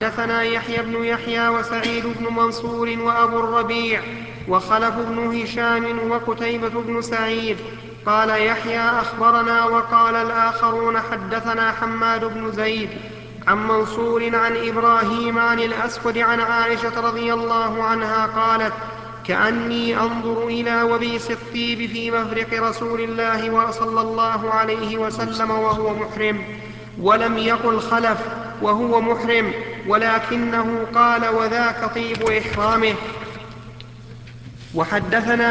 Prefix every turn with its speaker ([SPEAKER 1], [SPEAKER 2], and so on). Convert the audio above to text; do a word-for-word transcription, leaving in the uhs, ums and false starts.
[SPEAKER 1] حدثنا يحيى بن يحيى وسعيد بن منصور وأبو الربيع وخلف بن هشام وقتيبة بن سعيد. قال يحيى أخبرنا، وقال الآخرون حدثنا حماد بن زيد عن منصور عن إبراهيم عن الأسود عن عائشة رضي الله عنها قالت: كأني أنظر إلى وبيس الطيب في مفرق رسول الله صلى الله عليه وسلم وهو محرم. ولم يقل خلف وهو محرم، ولكنه قال: وذاك طيب إحرامه. وحدثنا